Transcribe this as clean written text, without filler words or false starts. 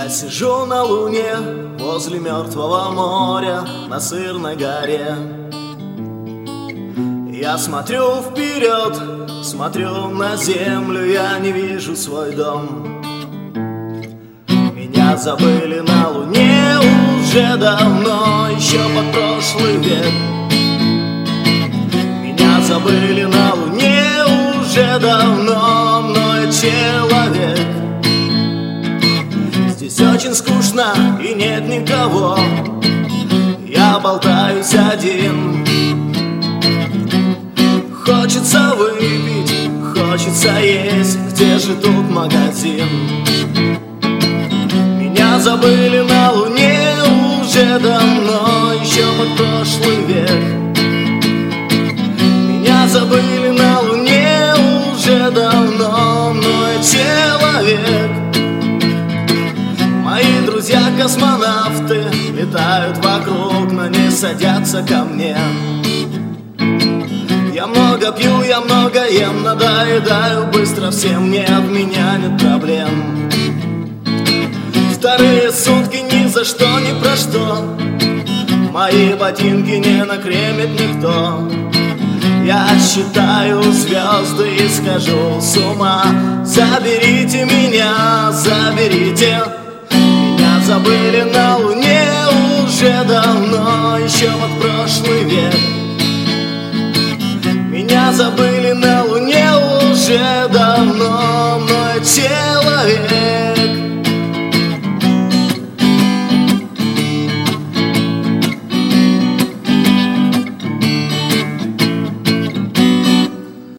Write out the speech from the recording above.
сижу на луне возле мертвого моря на Сырной горе. Я смотрю вперед, смотрю на землю, я не вижу свой дом. Меня забыли на луне уже давно, еще под прошлый век. Меня забыли на луне уже давно, но я человек. Здесь очень скучно и нет никого, я болтаюсь один. Хочется выпить, хочется есть, где же тут магазин? Меня забыли на луне уже давно, еще под прошлый век. Меня забыли на луне уже давно, но я человек. Мои друзья-космонавты летают вокруг, но не садятся ко мне. Я много пью, я много ем, надоедаю быстро всем, не от меня нет проблем. Вторые сутки ни за что, ни про что, мои ботинки не накремит никто. Я считаю звезды и схожу с ума. Заберите меня, заберите. Меня забыли на луне уже давно, еще под прошлый век. Меня забыли на луне уже давно.